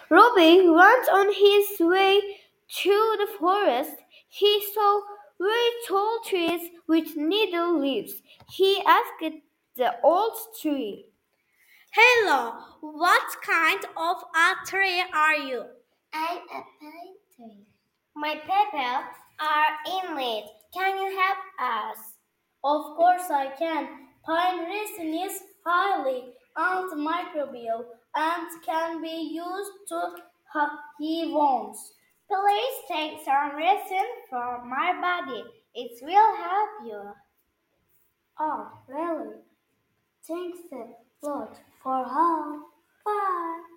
Robbie went on his way through the forest. He saw very tall trees with needle leaves. He asked the old tree, Hello, what kind of a tree are you? I'm a pine tree. My petals are inlaid. Can you help us? Of course I can. Pine resin is highly antimicrobial and can be used to heal wounds. Please take some resin from my body. It will help you. Oh, really? Thanks a lot for help. Bye.